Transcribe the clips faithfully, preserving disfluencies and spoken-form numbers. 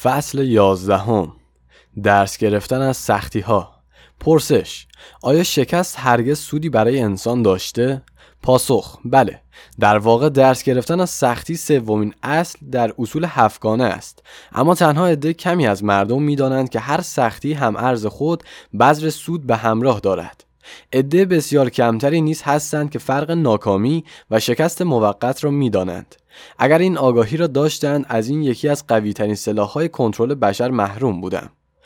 فصل یازدهم. درس گرفتن از سختی ها. پرسش: آیا شکست هرگز سودی برای انسان داشته؟ پاسخ: بله. در واقع درس گرفتن از سختی سومین اصل در اصول هفتگانه است، اما تنها عده کمی از مردم می‌دانند که هر سختی هم ارز خود بذر سود به همراه دارد. عده بسیار کمتری نیز هستند که فرق ناکامی و شکست موقت را می‌دانند. اگر این آگاهی را داشتند، از این یکی از قوی‌ترین سلاح‌های کنترل بشر محروم بودم.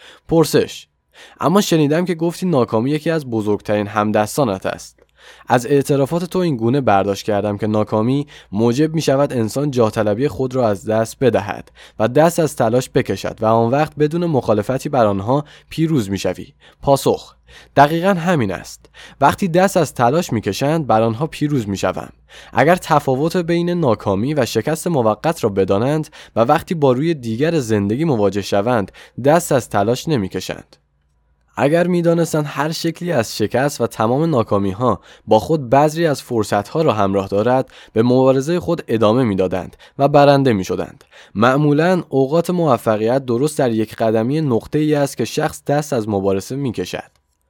پرسش: اما شنیدم که گفتی ناکامی یکی از بزرگترین همدستانت است. از اعترافات تو این گونه برداشت کردم که ناکامی موجب می شود انسان جاه طلبی خود را از دست بدهد و دست از تلاش بکشد و آن وقت بدون مخالفتی بر آنها پیروز می شوی. پاسخ: دقیقاً همین است. وقتی دست از تلاش می کشند بر آنها پیروز می شوم. اگر تفاوت بین ناکامی و شکست موقت را بدانند و وقتی با روی دیگر زندگی مواجه شوند دست از تلاش نمی کشند. اگر می دانستند هر شکلی از شکست و تمام ناکامی ها با خود بذری از فرصت ها را همراه دارد، به مبارزه خود ادامه می دادند و برنده می شدند. معمولاً اوقات موفقیت درست در یک قدمی نقطه ای است که شخص دست از مبارزه می کشد.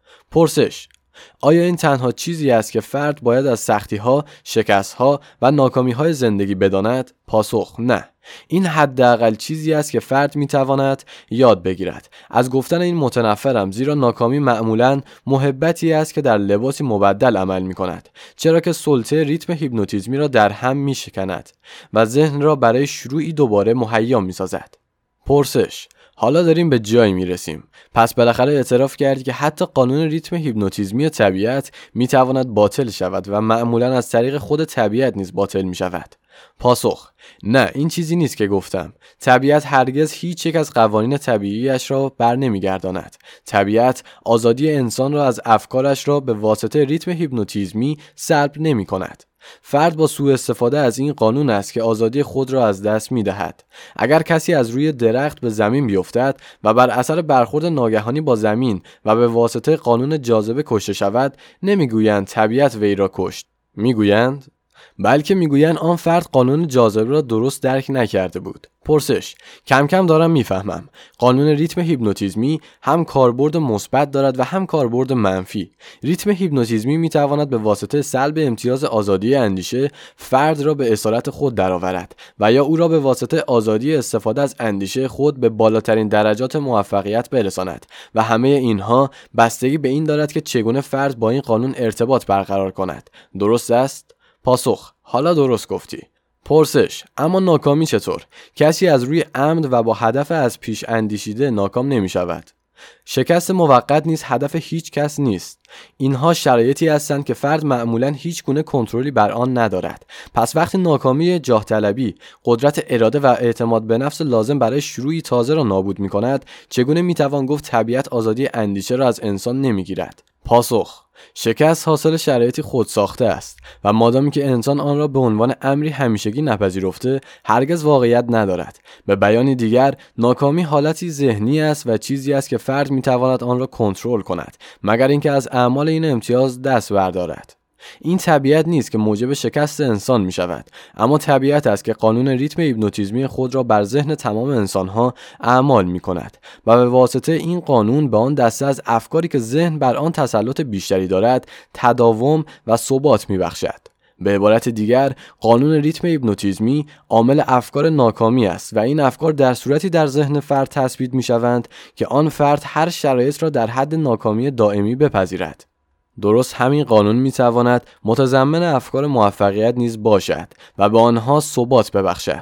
پرسش: آیا این تنها چیزی است که فرد باید از سختی ها، شکست ها و ناکامی های زندگی بداند؟ پاسخ: نه. این حداقل چیزی است که فرد میتواند یاد بگیرد. از گفتن این متنفرم، زیرا ناکامی معمولاً محبتی است که در لباسی مبدل عمل میکند، چرا که سلطه ریتم هیپنوتیزمی را در هم میشکند و ذهن را برای شروعی دوباره مهیا میسازد. پرسش: حالا داریم به جایی میرسیم. پس بالاخره اعتراف کردی که حتی قانون ریتم هیپنوتیزمی طبیعت میتواند باطل شود و معمولاً از طریق خود طبیعت نیز باطل میشود. پاسخ: نه، این چیزی نیست که گفتم. طبیعت هرگز هیچ یک از قوانین طبیعیش را بر نمیگرداند. طبیعت آزادی انسان را از افکارش را به واسطه ریتم هیپنوتیزمی سلب نمی کند. فرد با سوء استفاده از این قانون است که آزادی خود را از دست می دهد. اگر کسی از روی درخت به زمین بیفتد و بر اثر برخورد ناگهانی با زمین و به واسطه قانون جاذبه کشته شود، نمیگویند طبیعت وی را کشت. میگویند بلکه میگویند آن فرد قانون جاذبه را درست درک نکرده بود. پرسش: کم کم دارم میفهمم. قانون ریتم هیپنوتیزمی هم کاربرد مثبت دارد و هم کاربرد منفی. ریتم هیپنوتیزمی میتواند به واسطه سلب امتیاز آزادی اندیشه فرد را به اسارت خود درآورد و یا او را به واسطه آزادی استفاده از اندیشه خود به بالاترین درجات موفقیت برساند و همه اینها بستگی به این دارد که چگونه فرد با این قانون ارتباط برقرار کند. درست است؟ پاسخ: حالا درست گفتی. پرسش: اما ناکامی چطور؟ کسی از روی عمد و با هدف از پیش اندیشیده ناکام نمی شود. شکست موقت نیز هدف هیچ کس نیست. اینها شرایطی هستند که فرد معمولاً هیچ گونه کنترلی بر آن ندارد. پس وقتی ناکامی جاه طلبی قدرت اراده و اعتماد به نفس لازم برای شروعی تازه را نابود می کند، چگونه می توان گفت طبیعت آزادی اندیشه را از انسان نمی گیرد؟ پاسخ: شکست حاصل شرایطی خودساخته است و مادامی که انسان آن را به عنوان امری همیشگی نپذیرفته، هرگز واقعیت ندارد. به بیان دیگر، ناکامی حالتی ذهنی است و چیزی است که فرد میتواند آن را کنترل کند، مگر اینکه از اعمال این امتیاز دست بردارد. این طبیعت نیست که موجب شکست انسان می شود، اما طبیعت است که قانون ریتم هیپنوتیزمی خود را بر ذهن تمام انسانها اعمال می کند و به واسطه این قانون به آن دسته از افکاری که ذهن بر آن تسلط بیشتری دارد تداوم و ثبات می بخشد. به عبارت دیگر، قانون ریتم هیپنوتیزمی عامل افکار ناکامی است و این افکار در صورتی در ذهن فرد تثبیت می شوند که آن فرد هر شرایط را در حد ناکامی دائمی بپذیرد. درست همین قانون می تواند متضمن افکار موفقیت نیز باشد و به آنها ثبات ببخشد.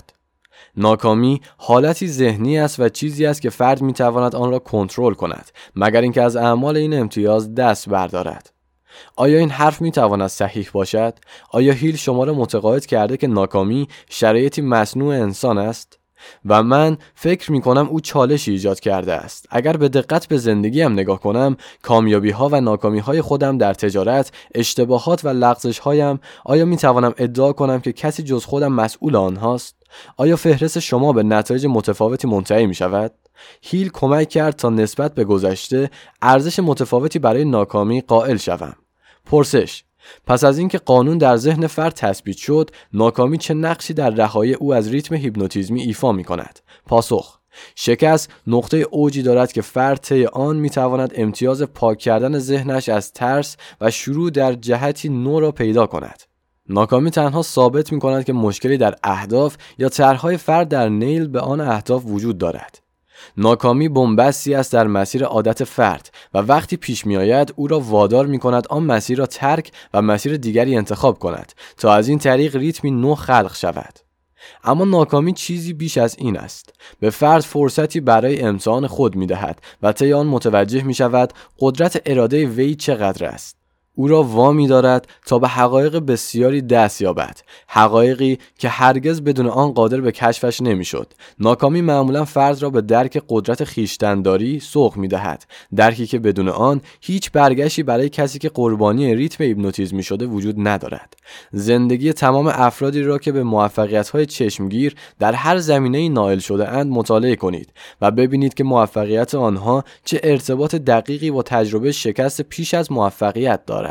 ناکامی حالتی ذهنی است و چیزی است که فرد می تواند آن را کنترل کند، مگر اینکه از اعمال این امتیاز دست بردارد. آیا این حرف می تواند صحیح باشد؟ آیا هیل شما را متقاعد کرده که ناکامی شرایطی مصنوع انسان است؟ و من فکر می کنم او چالشی ایجاد کرده است. اگر به دقت به زندگیم نگاه کنم، کامیابی ها و ناکامی های خودم در تجارت، اشتباهات و لغزش هایم، آیا می توانم ادعا کنم که کسی جز خودم مسئول آنهاست؟ آیا فهرست شما به نتایج متفاوتی منتهی می شود؟ هیل کمک کرد تا نسبت به گذشته ارزش متفاوتی برای ناکامی قائل شوم. پرسش: پس از اینکه قانون در ذهن فرد تثبیت شد، ناکامی چه نقشی در رهایی او از ریتم هیپنوتیزمی ایفا می کند؟ پاسخ: شکست نقطه اوجی دارد که فرد طی آن میتواند امتیاز پاک کردن ذهنش از ترس و شروع در جهتی نو را پیدا کند. ناکامی تنها ثابت می‌کند که مشکلی در اهداف یا طرح‌های فرد در نیل به آن اهداف وجود دارد. ناکامی بن‌بستی است در مسیر عادت فرد و وقتی پیش می‌آید او را وادار می‌کند آن مسیر را ترک و مسیر دیگری انتخاب کند تا از این طریق ریتمی نو خلق شود. اما ناکامی چیزی بیش از این است. به فرد فرصتی برای امتحان خود می‌دهد و طی آن متوجه می‌شود قدرت اراده وی چقدر است. او را وامی دارد تا به حقایق بسیاری دست یابد، حقایقی که هرگز بدون آن قادر به کشفش نمیشد. ناکامی معمولا فرد را به درک قدرت خویشتن‌داری سوق می‌دهد، درکی که بدون آن هیچ برگشتی برای کسی که قربانی ریتم هیپنوتیزم شده وجود ندارد. زندگی تمام افرادی را که به موفقیت‌های چشمگیر در هر زمینه‌ای نائل شده اند مطالعه کنید و ببینید که موفقیت آنها چه ارتباط دقیقی با تجربه شکست پیش از موفقیت دارد.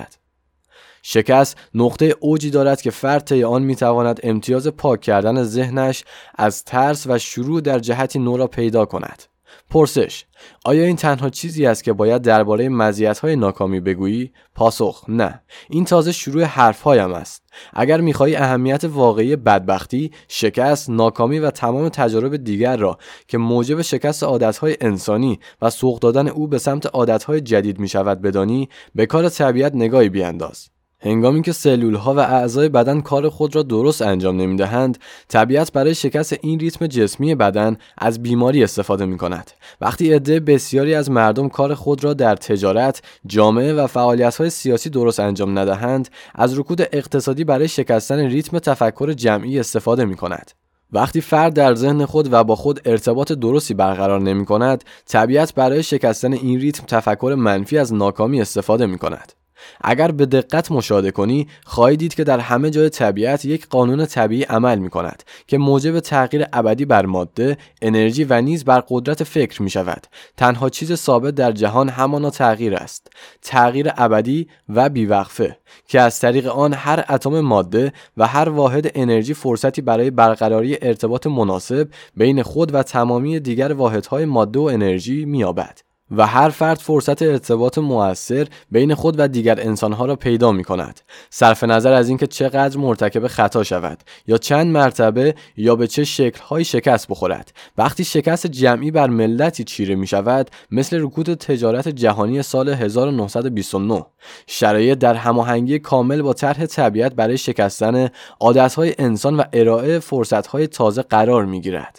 شکست نقطه اوجی دارد که فرد طی آن میتواند امتیاز پاک کردن ذهنش از ترس و شروع در جهتی نو را پیدا کند. پرسش: آیا این تنها چیزی است که باید درباره مزیت‌های ناکامی بگویی؟ پاسخ: نه، این تازه شروع حرف‌هایم است. اگر می‌خواهی اهمیت واقعی بدبختی، شکست، ناکامی و تمام تجارب دیگر را که موجب شکست عادت‌های انسانی و سوق دادن او به سمت عادت‌های جدید می‌شود بدانی، به کار طبیعت نگاهی بیانداز. هنگامی که سلول‌ها و اعضای بدن کار خود را درست انجام نمی‌دهند، طبیعت برای شکست این ریتم جسمی بدن از بیماری استفاده می‌کند. وقتی عده بسیاری از مردم کار خود را در تجارت، جامعه و فعالیت‌های سیاسی درست انجام ندهند، از رکود اقتصادی برای شکستن ریتم تفکر جمعی استفاده می‌کند. وقتی فرد در ذهن خود و با خود ارتباط درستی برقرار نمی‌کند، طبیعت برای شکستن این ریتم تفکر منفی از ناکامی استفاده می‌کند. اگر به دقت مشاهده کنی، خواهی دید که در همه جای طبیعت یک قانون طبیعی عمل می کند که موجب تغییر ابدی بر ماده، انرژی و نیز بر قدرت فکر می شود. تنها چیز ثابت در جهان همانا تغییر است، تغییر ابدی و بیوقفه که از طریق آن هر اتم ماده و هر واحد انرژی فرصتی برای برقراری ارتباط مناسب بین خود و تمامی دیگر واحدهای ماده و انرژی می یابد. و هر فرد فرصت ارتباط مؤثر بین خود و دیگر انسانها را پیدا می کند، صرف نظر از اینکه چقدر مرتکب خطا شود یا چند مرتبه یا به چه شکل‌های شکست بخورد. وقتی شکست جمعی بر ملتی چیره می شود، مثل رکود تجارت جهانی سال هزار و نهصد و بیست و نه، شرایط در هماهنگی کامل با طرح طبیعت برای شکستن عادت‌های انسان و ارائه فرصت‌های تازه قرار می گیرد.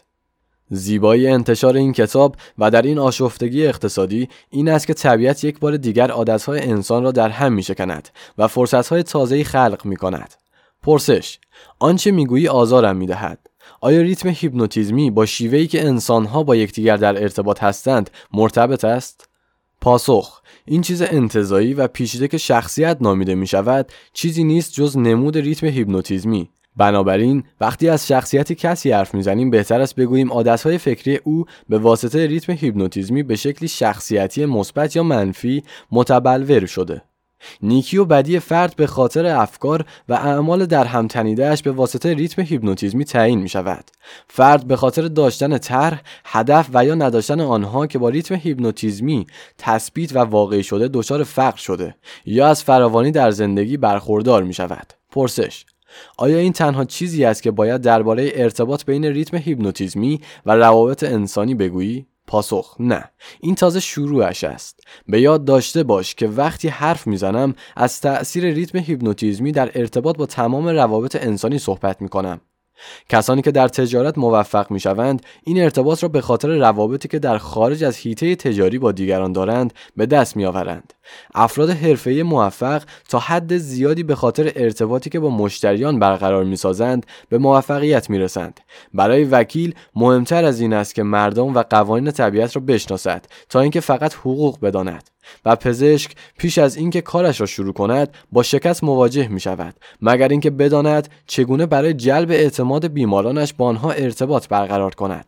زیبایی انتشار این کتاب و در این آشفتگی اقتصادی این است که طبیعت یک بار دیگر عادتهای انسان را در هم می شکند و فرصتهای تازه‌ای خلق می کند. پرسش: آنچه می گویی آزارم می دهد. آیا ریتم هیپنوتیزمی با شیوهی که انسانها با یکدیگر در ارتباط هستند مرتبط است؟ پاسخ: این چیز انتزاعی و پیچیده که شخصیت نامیده می شود چیزی نیست جز نمود ریتم هیپنوتیزمی. بنابراین وقتی از شخصیت کسی حرف میزنیم بهتر است بگوییم عادتهای فکری او به واسطه ریتم هیپنوتیزمی به شکلی شخصیتی مثبت یا منفی متبلور شده. نیکی و بدی فرد به خاطر افکار و اعمال در هم تنیده‌اش به واسطه ریتم هیپنوتیزمی تعیین می شود. فرد به خاطر داشتن طرح، هدف و یا نداشتن آنها که با ریتم هیپنوتیزمی تثبیت و واقعی شده دچار فقر شده یا از فراوانی در زندگی برخوردار می شود. پرسش: آیا این تنها چیزی است که باید درباره ارتباط بین ریتم هیپنوتیزمی و روابط انسانی بگویی؟ پاسخ: نه، این تازه شروعش است. به یاد داشته باش که وقتی حرف میزنم از تأثیر ریتم هیپنوتیزمی در ارتباط با تمام روابط انسانی صحبت میکنم. کسانی که در تجارت موفق میشوند این ارتباط را به خاطر روابطی که در خارج از حیطه تجاری با دیگران دارند به دست میآورند. افراد حرفه‌ای موفق تا حد زیادی به خاطر ارتباطی که با مشتریان برقرار میسازند به موفقیت میرسند. برای وکیل مهمتر از این است که مردم و قوانین طبیعت را بشناسد تا اینکه فقط حقوق بداند. و پزشک پیش از اینکه کارش را شروع کند با شکست مواجه می شود، مگر اینکه بداند چگونه برای جلب اعتماد بیمارانش با آنها ارتباط برقرار کند.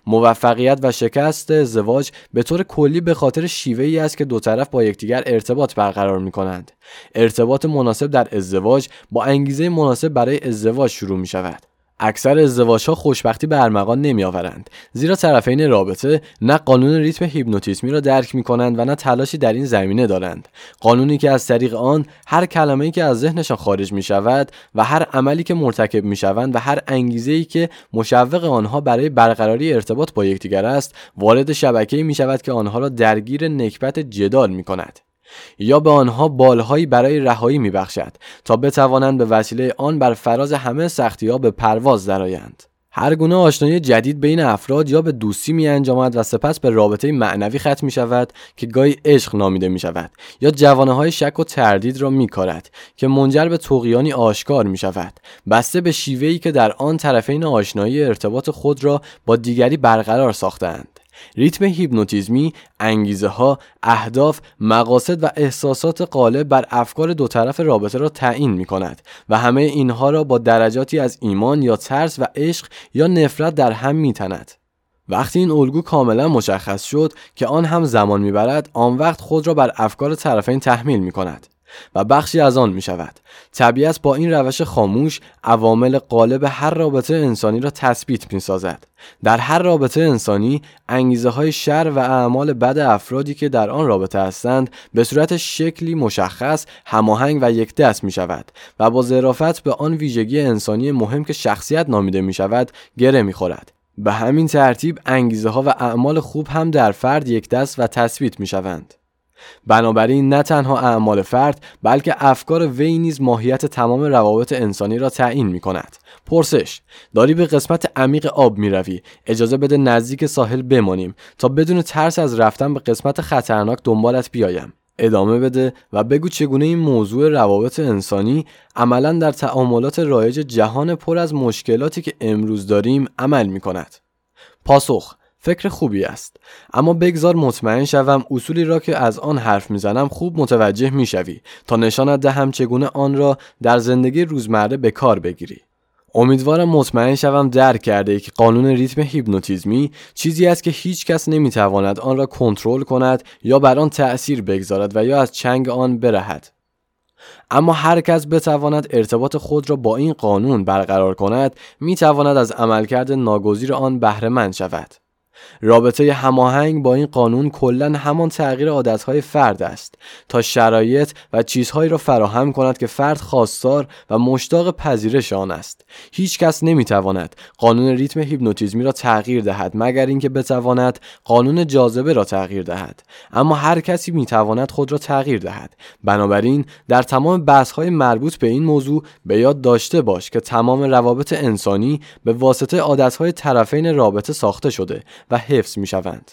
موفقیت و شکست ازدواج به طور کلی به خاطر شیوه‌ای است که دو طرف با یکدیگر ارتباط برقرار می کنند. ارتباط مناسب در ازدواج با انگیزه مناسب برای ازدواج شروع می شود. اکثر ازدواج‌ها خوشبختی به ارمغان نمی‌آورند، زیرا طرفین رابطه نه قانون ریتم هیپنوتیزمی را درک می‌کنند و نه تلاشی در این زمینه دارند. قانونی که از طریق آن هر کلمه‌ای که از ذهنشان خارج می‌شود و هر عملی که مرتکب می‌شوند و هر انگیزه‌ای که مشوق آنها برای برقراری ارتباط با یکدیگر است، وارد شبکه‌ای می‌شود که آنها را درگیر نکبت جدال می‌کند. یا به آنها بالهایی برای رهایی میبخشد تا بتوانند به وسیله آن بر فراز همه سختی‌ها به پرواز درآیند. هر گونه آشنایی جدید بین افراد یا به دوستی می انجامد و سپس به رابطه معنوی ختم می شود که گاهی عشق نامیده می شود، یا جوانه های شک و تردید را می کارد که منجر به طغیانی آشکار می شود، بسته به شیوهی که در آن طرفین آشنایی ارتباط خود را با دیگری برقرار ساختند. ریتم هیپنوتیزمی انگیزه ها، اهداف، مقاصد و احساسات غالب بر افکار دو طرف رابطه را تعیین می کند و همه اینها را با درجاتی از ایمان یا ترس و عشق یا نفرت در هم می تند. وقتی این الگو کاملا مشخص شد که آن هم زمان می برد، آن وقت خود را بر افکار طرفین تحمیل می کند و بخشی از آن می شود. طبیعت با این روش خاموش عوامل غالب هر رابطه انسانی را تثبیت می سازد. در هر رابطه انسانی انگیزه های شر و اعمال بد افرادی که در آن رابطه هستند به صورت شکلی مشخص، هماهنگ و یک دست می شود و با ظرافت به آن ویژگی انسانی مهم که شخصیت نامیده می شود گره می خورد. به همین ترتیب انگیزه ها و اعمال خوب هم در فرد یک دست و تثبیت می شوند. بنابراین نه تنها اعمال فرد بلکه افکار وی نیز ماهیت تمام روابط انسانی را تعیین می کند. پرسش: داری به قسمت عمیق آب می روی، اجازه بده نزدیک ساحل بمانیم تا بدون ترس از رفتن به قسمت خطرناک دنبالت بیایم. ادامه بده و بگو چگونه این موضوع روابط انسانی عملاً در تعاملات رایج جهان پر از مشکلاتی که امروز داریم عمل می کند. پاسخ: فکر خوبی است، اما بگذار مطمئن شوم اصولی را که از آن حرف میزنم خوب متوجه میشوی تا نشانت دهم چگونه آن را در زندگی روزمره به کار بگیری. امیدوارم مطمئن شوم درک کرده ای که قانون ریتم هیپنوتیزمی چیزی است که هیچ کس نمیتواند آن را کنترل کند یا بر آن تأثیر بگذارد و یا از چنگ آن برهد. اما هر کس بتواند ارتباط خود را با این قانون برقرار کند، میتواند از عملکرد ناگزیر آن بهره مند شود. رابطه هماهنگ با این قانون کلاً همان تغییر عادتهای فرد است تا شرایط و چیزهایی را فراهم کند که فرد خواستار و مشتاق پذیرش آن است. هیچ کس نمیتواند قانون ریتم هیپنوتیزمی را تغییر دهد مگر اینکه بتواند قانون جاذبه را تغییر دهد، اما هر کسی میتواند خود را تغییر دهد. بنابراین در تمام بحث‌های مربوط به این موضوع به یاد داشته باش که تمام روابط انسانی به واسطه عادتهای طرفین رابطه ساخته شده و حفظ می شوند.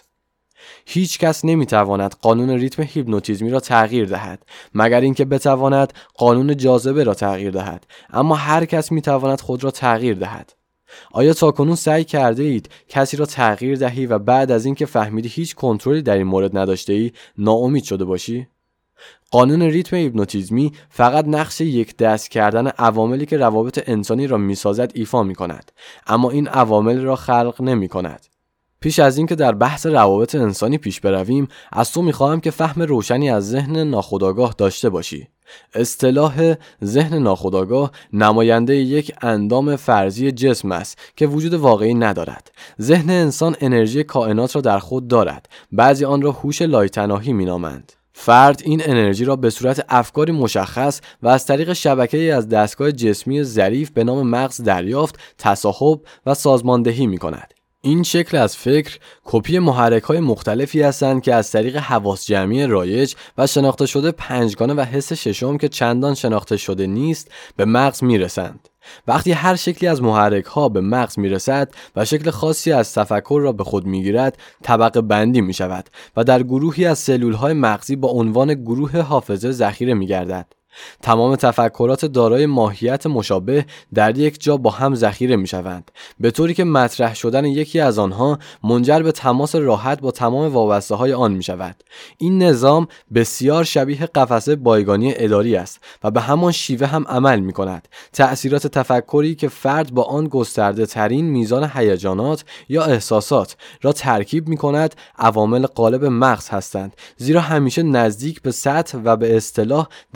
هیچ کس نمی تواند قانون ریتم هیپنوتیزمی را تغییر دهد مگر اینکه بتواند قانون جاذبه را تغییر دهد، اما هر کس می تواند خود را تغییر دهد. آیا تاکنون سعی کرده اید کسی را تغییر دهی و بعد از اینکه فهمیدی هیچ کنترلی در این مورد نداشته ای ناامید شده باشی؟ قانون ریتم هیپنوتیزمی فقط نقش یک دست کردن عواملی که روابط انسانی را می سازد ایفا می کند، اما این عوامل را خلق نمی کند. پیش از این که در بحث روابط انسانی پیش برویم، از تو میخواهم که فهم روشنی از ذهن ناخودآگاه داشته باشی. اصطلاح ذهن ناخودآگاه نماینده یک اندام فرضی جسم است که وجود واقعی ندارد. ذهن انسان انرژی کائنات را در خود دارد. بعضی آن را هوش لایتناهی مینامند. فرد این انرژی را به صورت افکاری مشخص و از طریق شبکه‌ای از دستگاه جسمی ظریف به نام مغز دریافت، تصاحب و سازماندهی می‌کند. این شکل از فکر کپی محرک‌های مختلفی هستند که از طریق حواس جمعی رایج و شناخته شده پنجگانه و حس ششم که چندان شناخته شده نیست به مغز میرسند. وقتی هر شکلی از محرک‌ها به مغز میرسد و شکل خاصی از تفکر را به خود میگیرد، طبقه بندی میشود و در گروهی از سلول‌های مغزی با عنوان گروه حافظه ذخیره میگردد. تمام تفکرات دارای ماهیت مشابه در یک جا با هم ذخیره می شوند، به طوری که مطرح شدن یکی از آنها منجر به تماس راحت با تمام وابسته های آن می شود. این نظام بسیار شبیه قفسه بایگانی اداری است و به همان شیوه هم عمل می کند. تأثیرات تفکری که فرد با آن گسترده ترین میزان هیجانات یا احساسات را ترکیب می کند عوامل غالب مغز هستند، زیرا همیشه نزدیک به سطح و به اصطلاح در بالای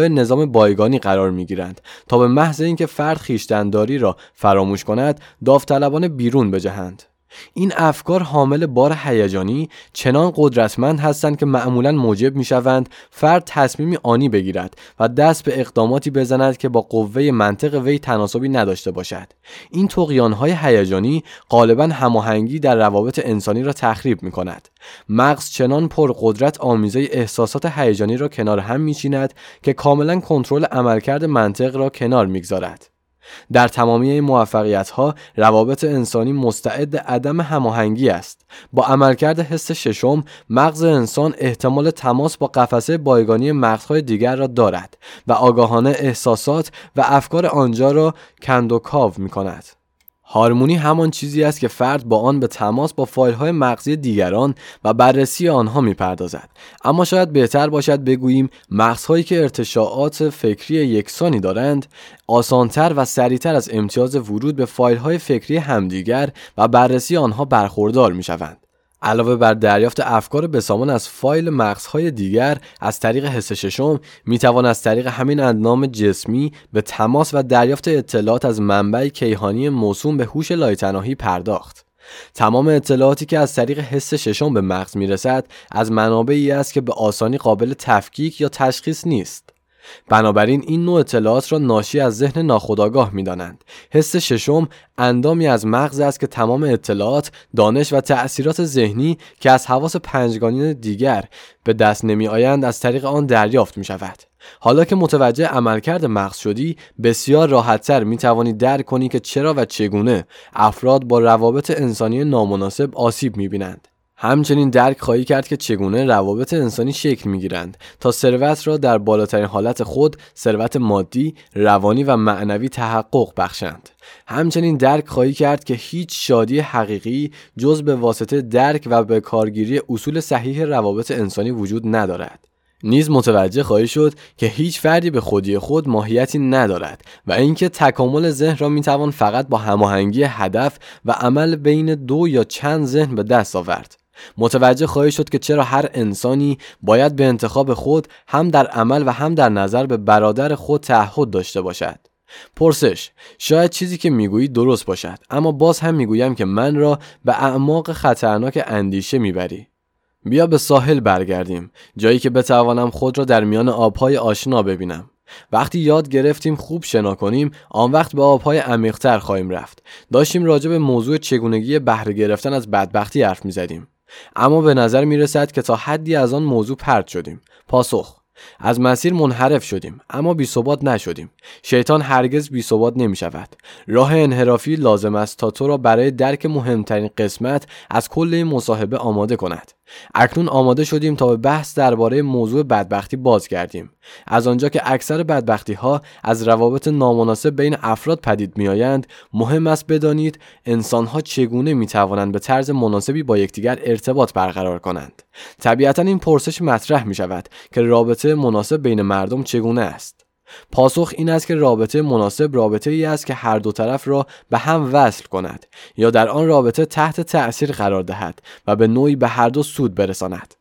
جلوی نظام بایگانی قرار میگیرند تا به محض اینکه فرد خویشتن‌داری را فراموش کند داوطلبانه بیرون بجهند. این افکار حامل بار هیجانی چنان قدرتمند هستند که معمولاً موجب می‌شوند فرد تصمیمی آنی بگیرد و دست به اقداماتی بزند که با قوه منطق وی تناسبی نداشته باشد. این طغیان‌های هیجانی غالباً هماهنگی در روابط انسانی را تخریب می‌کند. مغز چنان پرقدرت آمیزه احساسات هیجانی را کنار هم می‌چیند که کاملاً کنترل عملکرد منطق را کنار می‌گذارد. در تمامی این موفقیت‌ها روابط انسانی مستعد عدم هماهنگی است. با عملکرد حس ششم مغز انسان احتمال تماس با قفسه بایگانی مغزهای دیگر را دارد و آگاهانه احساسات و افکار آنجا را کند و کاو می‌کند. هارمونی همان چیزی است که فرد با آن به تماس با فایل‌های مغزی دیگران و بررسی آنها می‌پردازد. اما شاید بهتر باشد بگوییم مغزهایی که ارتشاعات فکری یکسانی دارند، آسانتر و سریعتر از امتیاز ورود به فایل‌های فکری همدیگر و بررسی آنها برخوردار می‌شوند. علاوه بر دریافت افکار بسامان از فایل مغزهای دیگر از طریق حس ششم میتوان از طریق همین اندام جسمی به تماس و دریافت اطلاعات از منبع کیهانی موسوم به هوش لایتناهی پرداخت. تمام اطلاعاتی که از طریق حس ششم به مغز میرسد از منابعی است که به آسانی قابل تفکیک یا تشخیص نیست. بنابراین این نوع اطلاعات را ناشی از ذهن ناخودآگاه می‌دانند. حس ششم اندامی از مغز است که تمام اطلاعات، دانش و تأثیرات ذهنی که از حواس پنجگانه دیگر به دست نمی‌آیند از طریق آن دریافت می‌شود. حالا که متوجه عملکرد مغز شدی، بسیار راحت‌تر می‌توانی درک کنی که چرا و چگونه افراد با روابط انسانی نامناسب آسیب می‌بینند. همچنین درک خواهی کرد که چگونه روابط انسانی شکل می‌گیرند تا ثروت را در بالاترین حالت خود، ثروت مادی، روانی و معنوی تحقق بخشند. همچنین درک خواهی کرد که هیچ شادی حقیقی جز به واسطه درک و به کارگیری اصول صحیح روابط انسانی وجود ندارد. نیز متوجه خواهی شد که هیچ فردی به خودی خود ماهیتی ندارد و اینکه تکامل ذهن را میتوان فقط با هماهنگی هدف و عمل بین دو یا چند ذهن به دست آورد. متوجه خواهی شد که چرا هر انسانی باید به انتخاب خود هم در عمل و هم در نظر به برادر خود تعهد داشته باشد. پرسش: شاید چیزی که میگویی درست باشد، اما باز هم میگویم که من را به اعماق خطرناک اندیشه میبری. بیا به ساحل برگردیم، جایی که بتوانم خود را در میان آبهای آشنا ببینم. وقتی یاد گرفتیم خوب شنا کنیم، آن وقت به آبهای عمیق‌تر خواهیم رفت. داشتیم راجع به موضوع چگونگی بهره گرفتن از بدبختی حرف می‌زدیم، اما به نظر می‌رسد که تا حدی از آن موضوع پرت شدیم. پاسخ: از مسیر منحرف شدیم، اما بی ثبات نشدیم. شیطان هرگز بی ثبات نمی شود. راه انحرافی لازم است تا تو را برای درک مهمترین قسمت از کل این مصاحبه آماده کند. اکنون آماده شدیم تا به بحث درباره موضوع بدبختی بازگردیم. از آنجا که اکثر بدبختی ها از روابط نامناسب بین افراد پدید می آیند، مهم است بدانید انسان ها چگونه می توانند به طرز مناسبی با یکدیگر ارتباط برقرار کنند. طبیعتاً این پرسش مطرح می شود که رابطه مناسب بین مردم چگونه است؟ پاسخ این است که رابطه مناسب رابطه ای است که هر دو طرف را به هم وصل کند یا در آن رابطه تحت تأثیر قرار دهد و به نوعی به هر دو سود برساند.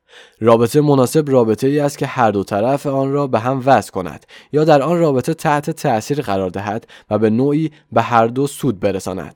رابطه مناسب رابطه ای است که هر دو طرف آن را به هم وصل کند یا در آن رابطه تحت تأثیر قرار دهد و به نوعی به هر دو سود برساند.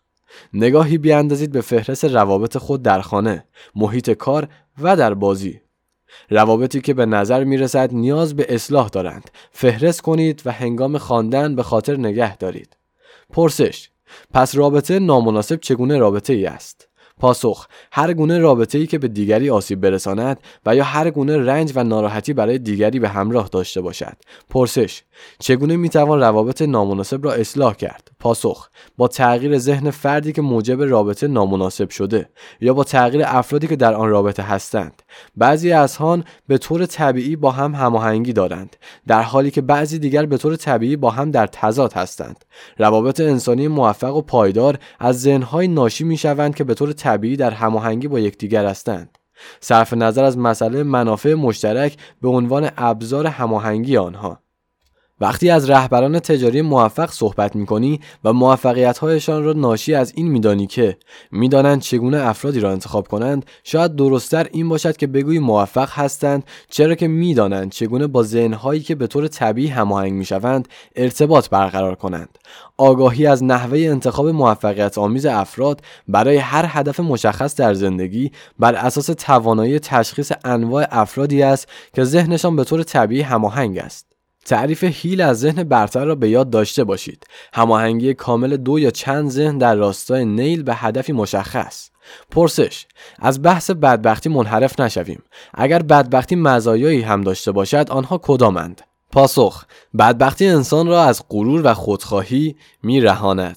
نگاهی بیاندازید به فهرست روابط خود در خانه، محیط کار و در بازی. روابطی که به نظر می رسد نیاز به اصلاح دارند فهرست کنید و هنگام خواندن به خاطر نگه دارید. پرسش: پس رابطه نامناسب چگونه رابطه ای است؟ پاسخ: هر گونه رابطه‌ای که به دیگری آسیب برساند و یا هر گونه رنج و ناراحتی برای دیگری به همراه داشته باشد. پرسش: چگونه میتوان روابط نامناسب را اصلاح کرد؟ پاسخ: با تغییر ذهن فردی که موجب رابطه نامناسب شده یا با تغییر افرادی که در آن رابطه هستند. بعضی از آنها به طور طبیعی با هم هماهنگی دارند، در حالی که بعضی دیگر به طور طبیعی با هم در تضاد هستند. روابط انسانی موفق و پایدار از ذهن‌های ناشی می‌شوند که به طور طبیعی در هماهنگی با یکدیگر هستند. صرف نظر از مسئله منافع مشترک به عنوان ابزار هماهنگی آنها. وقتی از رهبران تجاری موفق صحبت می‌کنی و موفقیت‌هایشان را ناشی از این می‌دانی که می‌دانند چگونه افرادی را انتخاب کنند، شاید درست‌تر این باشد که بگویی موفق هستند چرا که می‌دانند چگونه با ذهن‌هایی که به طور طبیعی هماهنگ می‌شوند ارتباط برقرار کنند. آگاهی از نحوه انتخاب موفقیت آمیز افراد برای هر هدف مشخص در زندگی بر اساس توانایی تشخیص انواع افرادی است که ذهنشان به طور طبیعی هماهنگ است. تعریف هیل از ذهن برتر را به یاد داشته باشید. هماهنگی کامل دو یا چند ذهن در راستای نیل به هدفی مشخص. پرسش: از بحث بدبختی منحرف نشویم. اگر بدبختی مزایایی هم داشته باشد، آنها کدامند؟ پاسخ: بدبختی انسان را از غرور و خودخواهی می‌رهاند.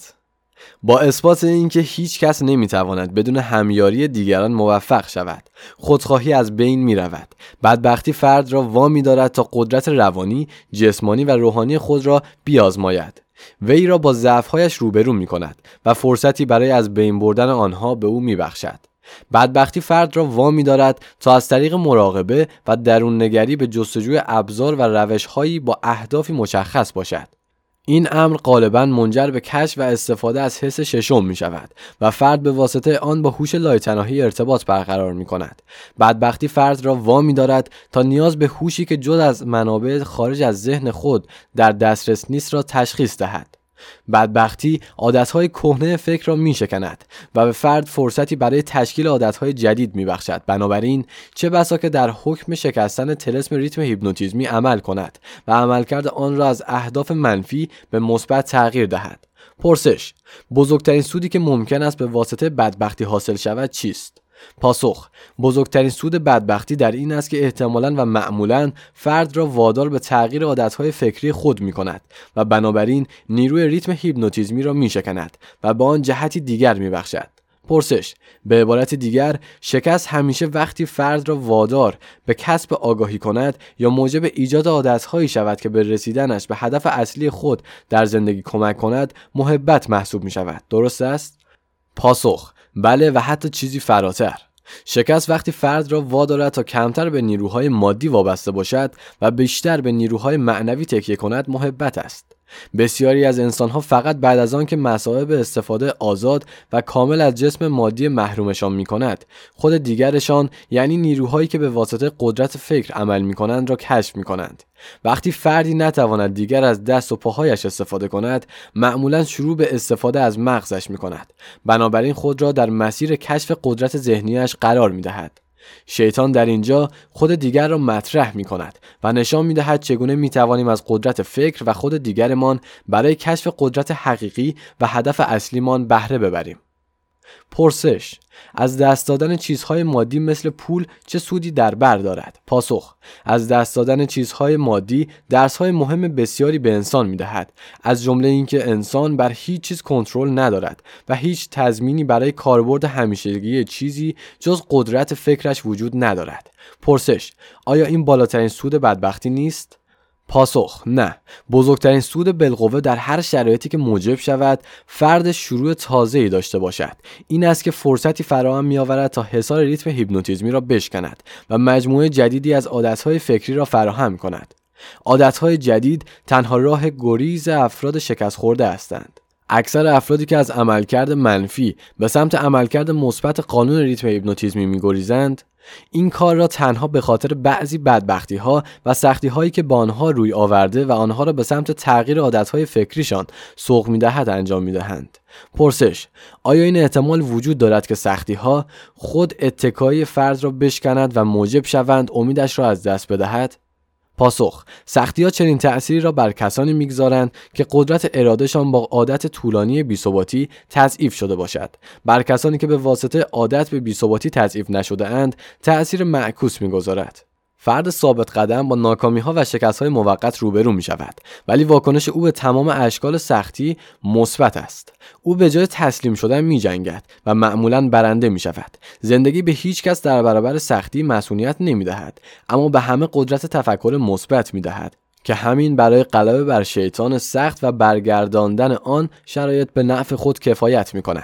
با اثبات اینکه هیچ کس نمیتواند بدون همیاری دیگران موفق شود، خودخواهی از بین می رود. بدبختی فرد را وامی دارد تا قدرت روانی، جسمانی و روحانی خود را بیازماید. وی را با ضعف‌هایش روبرو می کند و فرصتی برای از بین بردن آنها به او می بخشد. بدبختی فرد را وامی دارد تا از طریق مراقبه و درون نگری به جستجوی ابزار و روش‌هایی با اهدافی مشخص باشد. این امر غالباً منجر به کشف و استفاده از حس ششم می شود و فرد به واسطه آن با هوش لایتناهی ارتباط برقرار می کند. بدبختی فرد را وامی دارد تا نیاز به هوشی که جز از منابع خارج از ذهن خود در دسترس نیست را تشخیص دهد. بدبختی عادتهای کهنه فکر را می شکند و به فرد فرصتی برای تشکیل عادتهای جدید می بخشد. بنابراین چه بسا که در حکم شکستن طلسم ریتم هیپنوتیزمی عمل کند و عملکرد آن را از اهداف منفی به مثبت تغییر دهد. پرسش: بزرگترین سودی که ممکن است به واسطه بدبختی حاصل شود چیست؟ پاسخ: بزرگترین سود بدبختی در این است که احتمالاً و معمولاً فرد را وادار به تغییر عادتهای فکری خود می کند و بنابراین نیروی ریتم هیپنوتیزمی را می شکند و به آن جهتی دیگر می بخشد. پرسش: به عبارت دیگر، شکست همیشه وقتی فرد را وادار به کسب آگاهی کند یا موجب ایجاد عادتهایی شود که به رسیدنش به هدف اصلی خود در زندگی کمک کند، محبت محسوب می شود. درست است؟ پاسخ: بله و حتی چیزی فراتر. شکست وقتی فرد را وادارد تا کمتر به نیروهای مادی وابسته باشد و بیشتر به نیروهای معنوی تکیه کند، محبت است. بسیاری از انسانها فقط بعد از آن که مصائب استفاده آزاد و کامل از جسم مادی محرومشان می کند، خود دیگرشان یعنی نیروهایی که به واسطه قدرت فکر عمل می کنند را کشف می کنند. وقتی فردی نتواند دیگر از دست و پاهایش استفاده کند، معمولا شروع به استفاده از مغزش می کند. بنابراین خود را در مسیر کشف قدرت ذهنیش قرار می دهد. شیطان در اینجا خود دیگر را مطرح می کند و نشان می دهد چگونه می توانیم از قدرت فکر و خود دیگرمان برای کشف قدرت حقیقی و هدف اصلیمان بهره ببریم. پرسش: از دست دادن چیزهای مادی مثل پول چه سودی در بر دارد؟ پاسخ: از دست دادن چیزهای مادی درسهای مهم بسیاری به انسان می‌دهد، از جمله اینکه انسان بر هیچ چیز کنترل ندارد و هیچ تضمینی برای کاربرد همیشگی چیزی جز قدرت فکرش وجود ندارد. پرسش: آیا این بالاترین سود بدبختی نیست؟ پاسخ: نه. بزرگترین سود بالقوه در هر شرایطی که موجب شود فرد شروع تازه‌ای داشته باشد این است که فرصتی فراهم می‌آورد تا حصار ریتم هیپنوتیزمی را بشکند و مجموعه جدیدی از عادت‌های فکری را فراهم کند. عادت‌های جدید تنها راه گریز افراد شکست خورده هستند. اکثر افرادی که از عملکرد منفی به سمت عملکرد مثبت قانون ریتم هیپنوتیزمی می‌گریزند، این کار را تنها به خاطر بعضی بدبختی‌ها و سختی‌هایی که با آنها روی آورده و آنها را به سمت تغییر عادت‌های فکریشان سوق می‌دهد انجام می‌دهند. پرسش: آیا این احتمال وجود دارد که سختی‌ها خود اتکای فرد را بشکند و موجب شوند امیدش را از دست بدهد؟ پاسخ: سختی‌ها چنین تأثیری را بر کسانی می‌گذارند که قدرت ارادهشان با عادت طولانی بی‌ثباتی تضعیف شده باشد. بر کسانی که به واسطه عادت به بی‌ثباتی تضعیف نشده اند، تأثیر معکوس می‌گذارد. فرد ثابت قدم با ناکامی‌ها و شکست‌های موقت روبرو می‌شود، ولی واکنش او به تمام اشکال سختی مثبت است. او به جای تسلیم شدن می‌جنگد و معمولاً برنده می‌شود. زندگی به هیچ کس در برابر سختی مسئولیت نمی‌دهد، اما به همه قدرت تفکر مثبت می‌دهد که همین برای غلبه بر شیطان سخت و برگرداندن آن شرایط به نفع خود کفایت می‌کند.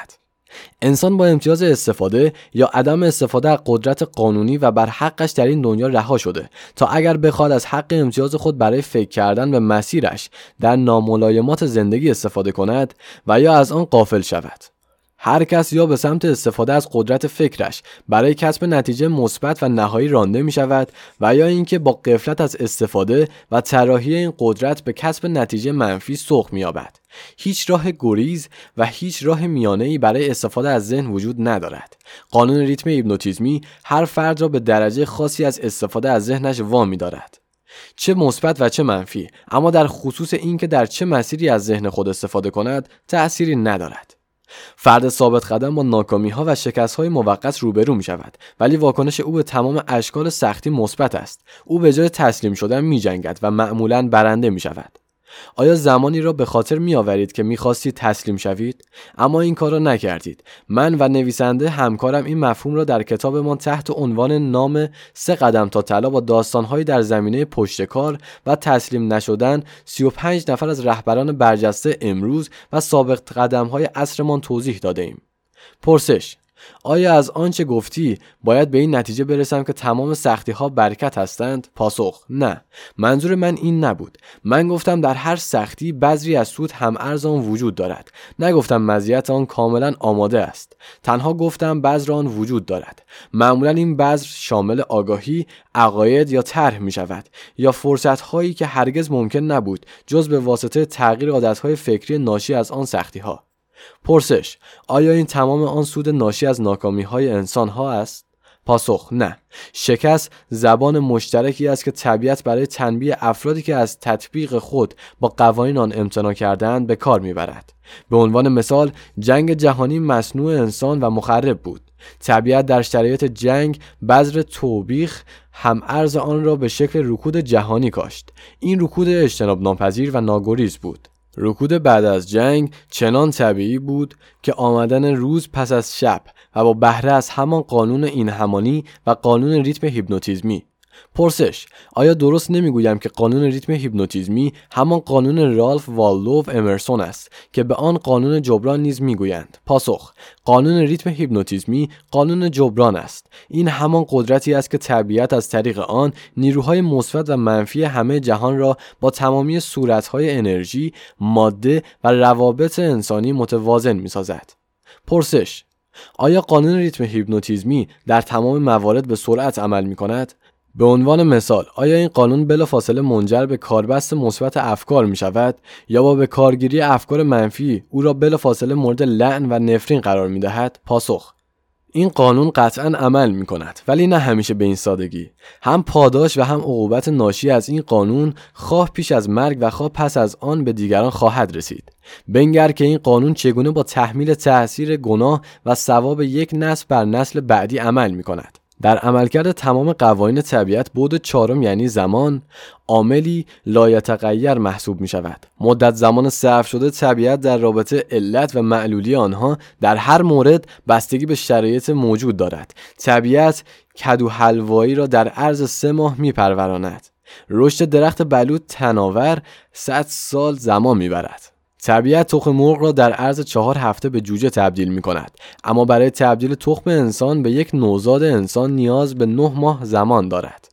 انسان با امتیاز استفاده یا عدم استفاده از قدرت قانونی و بر حقش در این دنیا رها شده تا اگر بخواد از حق امتیاز خود برای فکر کردن به مسیرش در ناملایمات زندگی استفاده کند و یا از آن غافل شود. هر کس یا به سمت استفاده از قدرت فکرش برای کسب نتیجه مثبت و نهایی رانده می شود و یا اینکه با غفلت از استفاده و طراحی این قدرت به کسب نتیجه منفی سوق می یابد. هیچ راه گریز و هیچ راه میانه‌ای برای استفاده از ذهن وجود ندارد. قانون ریتم هیپنوتیزمی هر فرد را به درجه خاصی از استفاده از ذهنش وامی دارد، چه مثبت و چه منفی، اما در خصوص اینکه در چه مسیری از ذهن خود استفاده کند تأثیری ندارد. فرد ثابت قدم با ناکامی‌ها و شکست‌های موقت روبرو می‌شود، ولی واکنش او به تمام اشکال سختی مثبت است. او به جای تسلیم شدن می‌جنگد و معمولاً برنده می‌شود. آیا زمانی را به خاطر می‌آورید که می‌خواستید تسلیم شوید اما این کار را نکردید؟ من و نویسنده همکارم این مفهوم را در کتابمان تحت عنوان نام سه قدم تا طلا با داستان‌هایی در زمینه پشتکار و تسلیم نشدن سی و پنج نفر از رهبران برجسته امروز و سابق قدم‌های عصرمان توضیح داده‌ایم. پرسش: آیا از آنچه گفتی باید به این نتیجه برسم که تمام سختی ها برکت هستند؟ پاسخ: نه، منظور من این نبود. من گفتم در هر سختی بذری از سود هم ارز آن وجود دارد. نگفتم مزیت آن کاملا آماده است. تنها گفتم بذر آن وجود دارد. معمولا این بذر شامل آگاهی، عقاید یا طرح می شود یا فرصت هایی که هرگز ممکن نبود جز به واسطه تغییر عادت های فکری ناشی از آن سختی ها. پرسش: آیا این تمام آن سود ناشی از ناکامی های انسان ها است؟ پاسخ: نه. شکست زبان مشترکی است که طبیعت برای تنبیه افرادی که از تطبیق خود با قوانین آن امتناع کردند به کار میبرد. به عنوان مثال، جنگ جهانی مصنوع انسان و مخرب بود. طبیعت در شرایط جنگ بذر توبیخ هم ارز آن را به شکل رکود جهانی کاشت. این رکود اجتناب ناپذیر و ناگریز بود. رکود بعد از جنگ چنان طبیعی بود که آمدن روز پس از شب و با بهره از همان قانون این همانی و قانون ریتم هیپنوتیزمی. پرسش: آیا درست نمیگویم که قانون ریتم هیپنوتیزمی همان قانون رالف والدو امرسون است که به آن قانون جبران نیز میگویند؟ پاسخ: قانون ریتم هیپنوتیزمی قانون جبران است. این همان قدرتی است که طبیعت از طریق آن نیروهای مثبت و منفی همه جهان را با تمامی صورتهای انرژی، ماده و روابط انسانی متوازن میسازد. پرسش: آیا قانون ریتم هیپنوتیزمی در تمام موارد به سرعت عمل میکند؟ به عنوان مثال، آیا این قانون بلافاصله منجر به کاربست مثبت افکار می شود یا با به کارگیری افکار منفی او را بلافاصله مورد لعن و نفرین قرار می دهد؟ پاسخ: این قانون قطعاً عمل می کند، ولی نه همیشه به این سادگی. هم پاداش و هم عقوبت ناشی از این قانون خواه پیش از مرگ و خواه پس از آن به دیگران خواهد رسید. بنگر که این قانون چگونه با تحمیل تأثیر گناه و ثواب یک نسل بر نسل بعدی عمل می کند. در عملکرد تمام قوانین طبیعت بعد چهارم یعنی زمان عاملی لایتغیر محسوب می شود. مدت زمان صرف شده طبیعت در رابطه علت و معلولی آنها در هر مورد بستگی به شرایط موجود دارد. طبیعت کدو حلوایی را در عرض سه ماه می پروراند. رشد درخت بلوط تناور صد سال زمان می برد. طبیعت تخم مرغ را در عرض چهار هفته به جوجه تبدیل می کند، اما برای تبدیل تخم انسان به یک نوزاد انسان نیاز به نه ماه زمان دارد.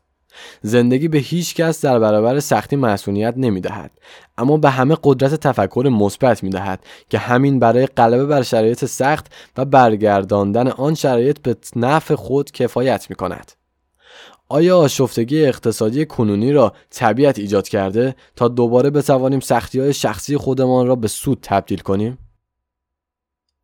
زندگی به هیچ کس در برابر سختی مسئولیت نمی دهد، اما به همه قدرت تفکر مثبت می دهد که همین برای غلبه بر شرایط سخت و برگرداندن آن شرایط به نفع خود کفایت می کند. آیا آشفتگی اقتصادی کنونی را طبیعت ایجاد کرده تا دوباره بتوانیم سختی‌های شخصی خودمان را به سود تبدیل کنیم؟